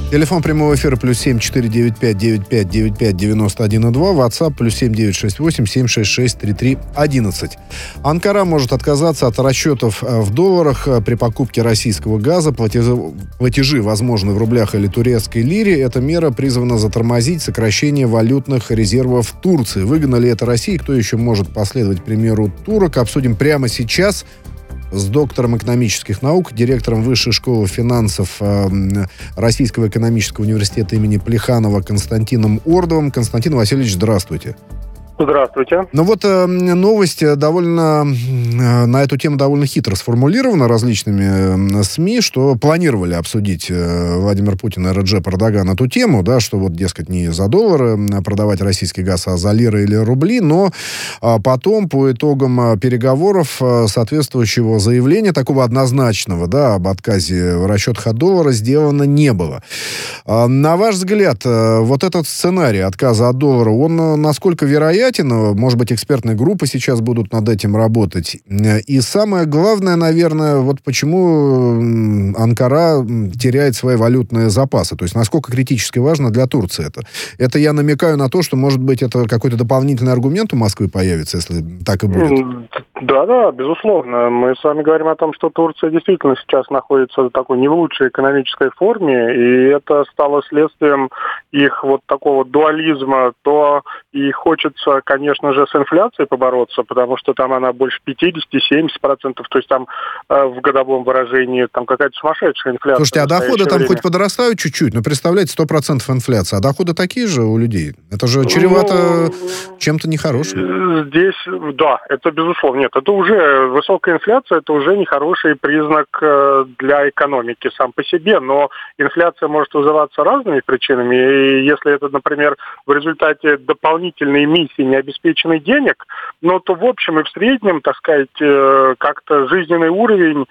Телефон прямого эфира +7 495 95 95 91 2. WhatsApp +7 968 766 33 11. Анкара может отказаться от расчетов в долларах при покупке российского газа. Платежи возможны в рублях или турецкой лире. Эта мера призвана затормозить сокращение валютных резервов Турции. Выгодно ли это России? Кто еще может последовать примеру турок? Обсудим прямо сейчас с доктором экономических наук, директором Высшей школы финансов Российского экономического университета имени Плеханова Константином Ордовым. Константин Васильевич, здравствуйте. Здравствуйте. Ну вот новость на эту тему довольно хитро сформулирована различными СМИ, что планировали обсудить Владимир Путин и Реджеп Эрдоган эту тему, да, что вот, дескать, не за доллары продавать российский газ, а за лиры или рубли, но потом по итогам переговоров соответствующего заявления, такого однозначного, да, об отказе в расчетах от доллара сделано не было. На ваш взгляд, вот этот сценарий отказа от доллара, он насколько вероятен? Может быть, экспертные группы сейчас будут над этим работать. И самое главное, наверное, вот почему Анкара теряет свои валютные запасы. То есть, насколько критически важно для Турции это. Это я намекаю на то, что, может быть, это какой-то дополнительный аргумент у Москвы появится, если так и будет. Да, безусловно. Мы с вами говорим о том, что Турция действительно сейчас находится в такой не в лучшей экономической форме, и это стало следствием их вот такого дуализма. То и хочется, конечно же, с инфляцией побороться, потому что там она больше 50-70%, то есть там в годовом выражении там какая-то сумасшедшая инфляция. Слушайте, а доходы там хоть подрастают чуть-чуть, но представляете, 100% инфляция, а доходы такие же у людей? Это же чревато чем-то нехорошим. Здесь, да, это безусловно. Нет, это уже высокая инфляция, это уже нехороший признак для экономики сам по себе, но инфляция может вызываться разными причинами, и если это, например, в результате дополнительной эмиссии необеспеченных денег, но то в общем и в среднем, так сказать, как-то жизненный уровень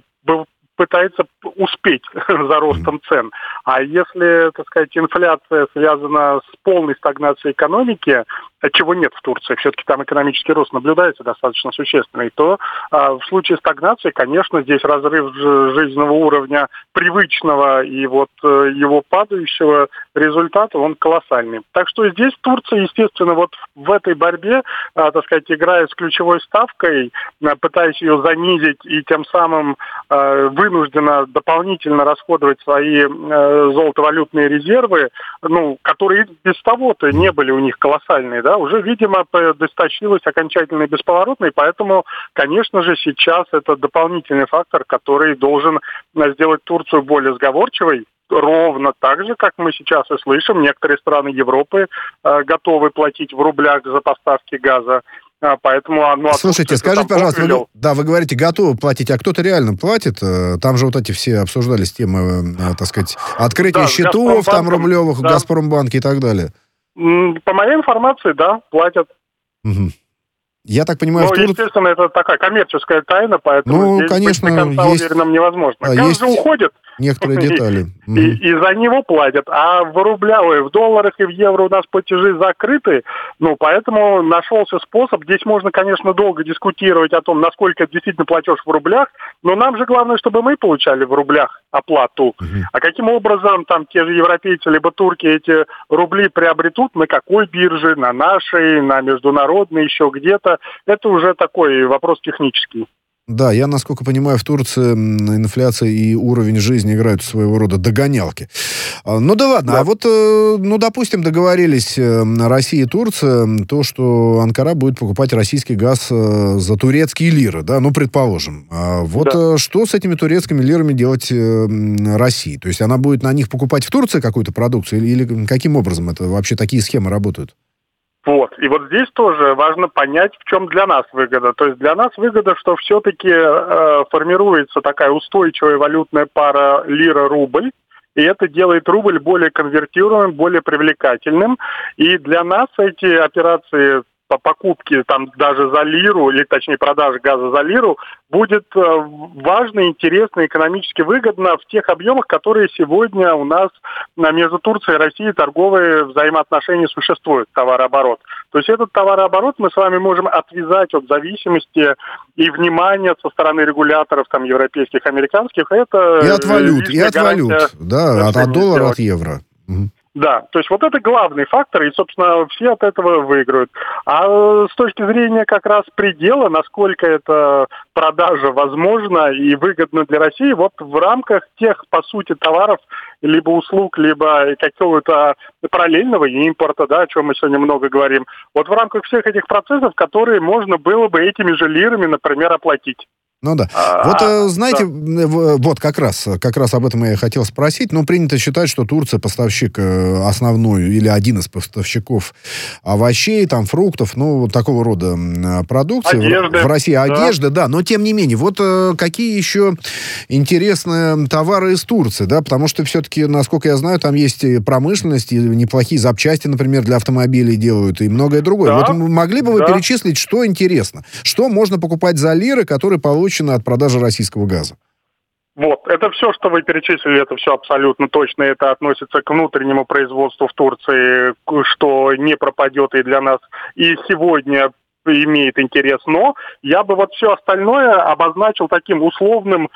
пытается успеть за ростом цен. А если, так сказать, инфляция связана с полной стагнацией экономики, чего нет в Турции, все-таки там экономический рост наблюдается достаточно существенный, то в случае стагнации, конечно, здесь разрыв жизненного уровня привычного и вот его падающего результата, он колоссальный. Так что здесь Турция, естественно, вот в этой борьбе, так сказать, играя с ключевой ставкой, пытаясь ее занизить и тем самым вынуждена дополнительно расходовать свои золотовалютные резервы, которые без того-то не были у них колоссальные, да, уже, видимо, досточилась окончательно и бесповоротно, и поэтому, конечно же, сейчас это дополнительный фактор, который должен сделать Турцию более сговорчивой, ровно так же, как мы сейчас и слышим, некоторые страны Европы готовы платить в рублях за поставки газа. Поэтому, слушайте, скажите, пожалуйста, вы говорите, готовы платить, а кто-то реально платит? Там же вот эти все обсуждались темы, так сказать, открытия счетов там рублевых, да. В Газпромбанке и так далее. По моей информации, да, платят. Угу. Я так понимаю, естественно, это такая коммерческая тайна, поэтому здесь конечно, быть до конца уверенным невозможно. Газ же уходит. Некоторые детали. И за него платят. А в рублях, в долларах и в евро у нас платежи закрыты. Поэтому нашелся способ. Здесь можно, конечно, долго дискутировать о том, насколько это действительно платеж в рублях. Но нам же главное, чтобы мы получали в рублях оплату. А каким образом там те же европейцы либо турки эти рубли приобретут, на какой бирже, на нашей, на международной, еще где-то, это уже такой вопрос технический. Да, я, насколько понимаю, в Турции инфляция и уровень жизни играют своего рода догонялки. Ну да ладно, да. А вот, допустим, договорились Россия и Турция, то, что Анкара будет покупать российский газ за турецкие лиры, да, предположим. А вот да. Что с этими турецкими лирами делать России? То есть она будет на них покупать в Турции какую-то продукцию или каким образом это вообще такие схемы работают? И вот здесь тоже важно понять, в чем для нас выгода. То есть для нас выгода, что все-таки формируется такая устойчивая валютная пара лира-рубль, и это делает рубль более конвертируемым, более привлекательным. И для нас эти операции по покупке там даже за лиру, или точнее продажи газа за лиру, будет важно, интересно, экономически выгодно в тех объемах, которые сегодня у нас между Турцией и Россией торговые взаимоотношения существуют, товарооборот. То есть этот товарооборот мы с вами можем отвязать от зависимости и внимания со стороны регуляторов там европейских, американских. Это и от валют, да, от доллара, от евро. Да, то есть вот это главный фактор, и, собственно, все от этого выиграют. А с точки зрения как раз предела, насколько эта продажа возможна и выгодна для России, вот в рамках тех, по сути, товаров, либо услуг, либо какого-то параллельного импорта, да, о чем мы сегодня много говорим, вот в рамках всех этих процессов, которые можно было бы этими же лирами, например, оплатить. Ну да. Вот, знаете, вот как раз об этом я и хотел спросить. Но принято считать, что Турция поставщик основной или один из поставщиков овощей, там, фруктов, ну, вот такого рода продукции. Одежды. В России одежда, да. Но тем не менее, вот какие еще интересные товары из Турции, да, потому что все-таки, насколько я знаю, там есть и промышленность, и неплохие запчасти, например, для автомобилей делают, и многое другое. Да. Вот могли бы вы перечислить, что интересно? Что можно покупать за лиры, которые получат от продажи российского газа? Вот, это все, что вы перечислили, это все абсолютно точно. Это относится к внутреннему производству в Турции, что не пропадет и для нас, и сегодня имеет интерес. Но я бы вот все остальное обозначил таким условным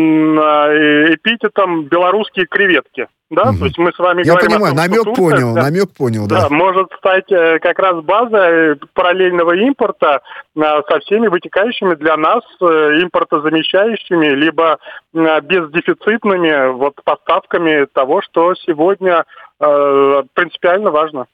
эпитетом «белорусские креветки». Да, то есть мы с вами говорим... Я понимаю, намек понял, да. Да, может стать как раз базой параллельного импорта со всеми вытекающими для нас импортозамещающими, либо бездефицитными вот поставками того, что сегодня принципиально важно.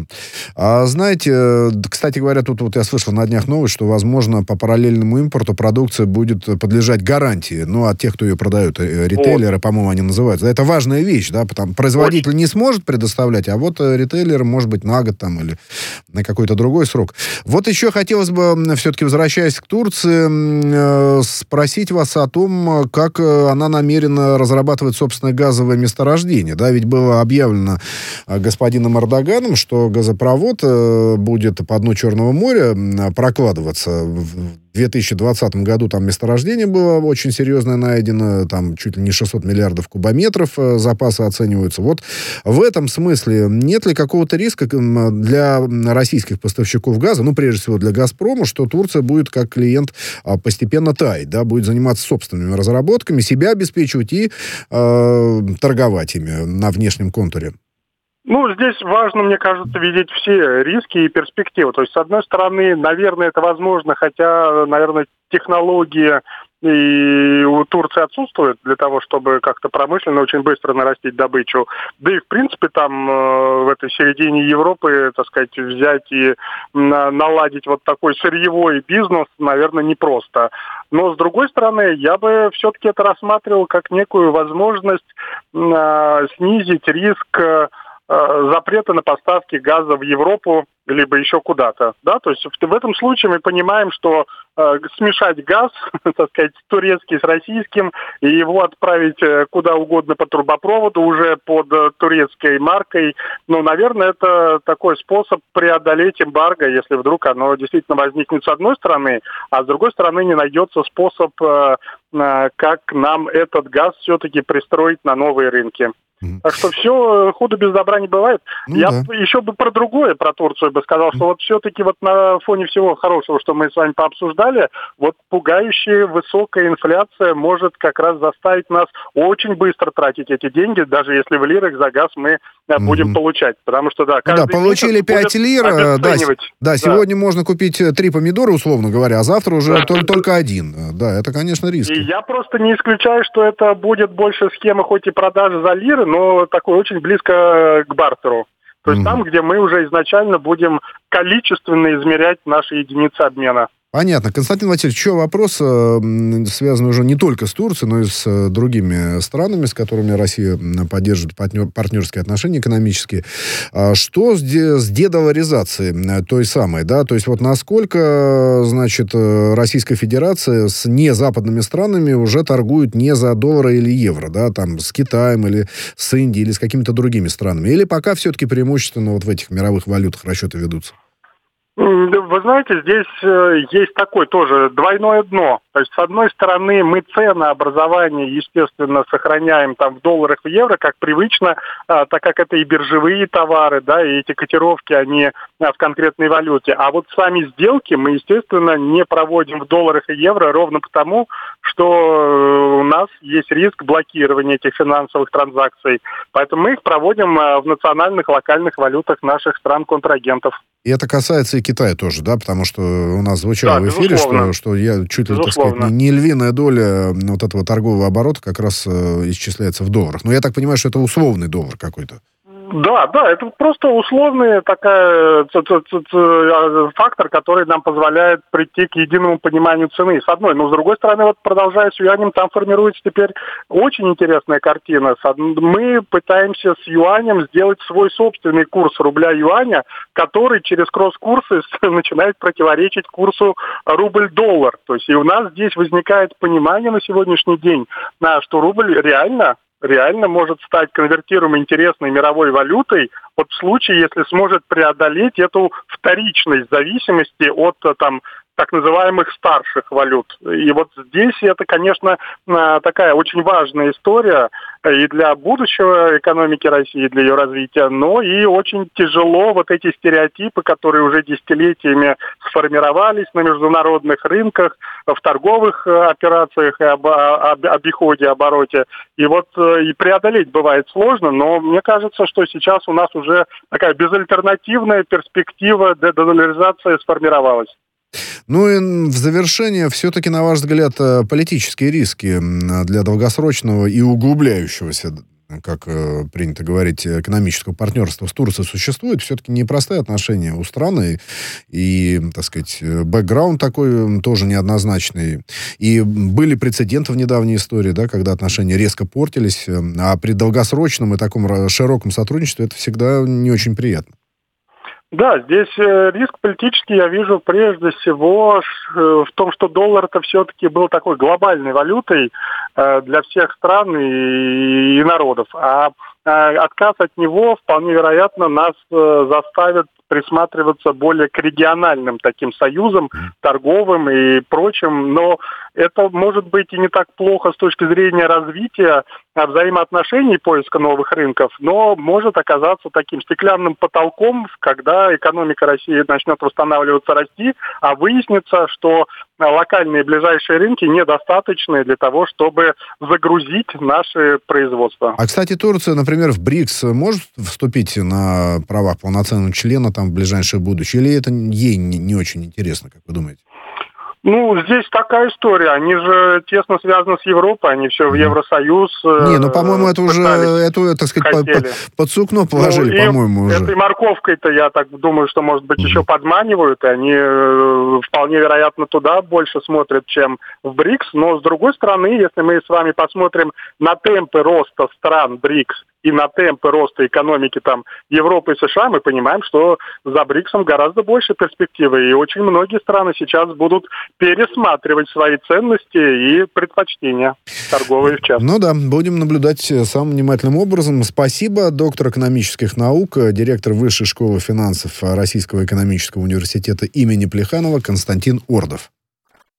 А знаете, кстати говоря, тут вот я слышал на днях новость, что, возможно, по параллельному импорту продукция будет подлежать гарантии, ну, от тех, кто ее продают, ритейлеры, по-моему, они называются. Это важная вещь, да, потому производитель не сможет предоставлять, а вот ритейлер, может быть, на год там или на какой-то другой срок. Вот еще хотелось бы, все-таки, возвращаясь к Турции, спросить вас о том, как она намерена разрабатывать собственное газовое месторождение, да, ведь было объявлено господином Эрдоганом, что газопровод будет по дну Черного моря прокладываться. В 2020 году там месторождение было очень серьезное найдено, там чуть ли не 600 миллиардов кубометров запасы оцениваются. Вот в этом смысле нет ли какого-то риска для российских поставщиков газа, ну, прежде всего для «Газпрома», что Турция будет как клиент постепенно таять, да, будет заниматься собственными разработками, себя обеспечивать и торговать ими на внешнем контуре? Ну, здесь важно, мне кажется, видеть все риски и перспективы. То есть, с одной стороны, наверное, это возможно, хотя, наверное, технологии и у Турции отсутствуют для того, чтобы как-то промышленно очень быстро нарастить добычу. Да и, в принципе, там в этой середине Европы, так сказать, взять и наладить вот такой сырьевой бизнес, наверное, непросто. Но, с другой стороны, я бы все-таки это рассматривал как некую возможность снизить риск запрета на поставки газа в Европу либо еще куда-то, да, то есть в этом случае мы понимаем, что смешать газ, так сказать, турецкий с российским и его отправить куда угодно по трубопроводу уже под турецкой маркой, ну, наверное, это такой способ преодолеть эмбарго, если вдруг оно действительно возникнет с одной стороны, а с другой стороны не найдется способ, как нам этот газ все-таки пристроить на новые рынки. Так что все худо без добра не бывает. Я еще бы про другое, про Турцию бы сказал, что вот все-таки вот на фоне всего хорошего, что мы с вами пообсуждали, вот пугающая высокая инфляция может как раз заставить нас очень быстро тратить эти деньги, даже если в лирах за газ мы будем получать. Потому что, да, каждый получили 5 лир, да, сегодня можно купить 3 помидора, условно говоря, а завтра уже только один. Да, это, конечно, риски. И я просто не исключаю, что это будет больше схема хоть и продажи за лиры, но такой очень близко к бартеру. То есть там, где мы уже изначально будем количественно измерять наши единицы обмена. Понятно. Константин Васильевич, еще вопрос, связанный уже не только с Турцией, но и с другими странами, с которыми Россия поддерживает партнерские отношения экономические. Что с дедоларизацией той самой, да? То есть вот насколько, значит, Российская Федерация с незападными странами уже торгует не за доллары или евро, да, там с Китаем или с Индией или с какими-то другими странами? Или пока все-таки преимущественно вот в этих мировых валютах расчеты ведутся? Вы знаете, здесь есть такое тоже двойное дно. То есть, с одной стороны, мы ценообразование, естественно, сохраняем там в долларах, в евро, как привычно, так как это и биржевые товары, да, и эти котировки, они в конкретной валюте. А вот сами сделки мы, естественно, не проводим в долларах и евро ровно потому, что у нас есть риск блокирования этих финансовых транзакций. Поэтому мы их проводим в национальных, локальных валютах наших стран-контрагентов. И это касается и Китая тоже, да, потому что у нас звучало в эфире, что я чуть ли, так сказать, не львиная доля вот этого торгового оборота как раз исчисляется в долларах. Но я так понимаю, что это условный доллар какой-то. Да, это просто условный фактор, который нам позволяет прийти к единому пониманию цены, с одной. Но с другой стороны, вот продолжая с юанем, там формируется теперь очень интересная картина. Мы пытаемся с юанем сделать свой собственный курс рубля-юаня, который через кросс-курсы начинает противоречить курсу рубль-доллар. То есть и у нас здесь возникает понимание на сегодняшний день, что рубль реально может стать конвертируемой интересной мировой валютой вот в случае, если сможет преодолеть эту вторичность зависимости от так называемых старших валют. И вот здесь это, конечно, такая очень важная история и для будущего экономики России, для ее развития, но и очень тяжело вот эти стереотипы, которые уже десятилетиями сформировались на международных рынках, в торговых операциях и обиходе, обороте. И вот и преодолеть бывает сложно, но мне кажется, что сейчас у нас уже такая безальтернативная перспектива дедолларизации сформировалась. Ну и в завершение, все-таки, на ваш взгляд, политические риски для долгосрочного и углубляющегося, как принято говорить, экономического партнерства с Турцией существует. Все-таки непростые отношения у страны. И, так сказать, бэкграунд такой тоже неоднозначный. И были прецеденты в недавней истории, да, когда отношения резко портились. А при долгосрочном и таком широком сотрудничестве это всегда не очень приятно. Да, здесь риск политический я вижу прежде всего в том, что доллар это все-таки был такой глобальной валютой для всех стран и народов. А отказ от него вполне вероятно нас заставит присматриваться более к региональным таким союзам, торговым и прочим. Но это может быть и не так плохо с точки зрения развития взаимоотношений, поиска новых рынков, но может оказаться таким стеклянным потолком, когда экономика России начнет восстанавливаться, расти, а выяснится, что локальные ближайшие рынки недостаточны для того, чтобы загрузить наши производства. А, кстати, Турция, например, в БРИКС может вступить на правах полноценного члена там в ближайшее будущее? Или это ей не очень интересно, как вы думаете? Здесь такая история. Они же тесно связаны с Европой, они все в Евросоюз. По-моему, это уже, так сказать, под сукно положили, по-моему, уже. Этой морковкой-то, я так думаю, что, может быть, еще подманивают, и они вполне вероятно туда больше смотрят, чем в БРИКС. Но, с другой стороны, если мы с вами посмотрим на темпы роста стран БРИКС и на темпы роста экономики там Европы и США, мы понимаем, что за БРИКСом гораздо больше перспективы. И очень многие страны сейчас будут пересматривать свои ценности и предпочтения, торговые в частности. Ну да, будем наблюдать самым внимательным образом. Спасибо. Доктор экономических наук, директор Высшей школы финансов Российского экономического университета имени Плеханова Константин Ордов.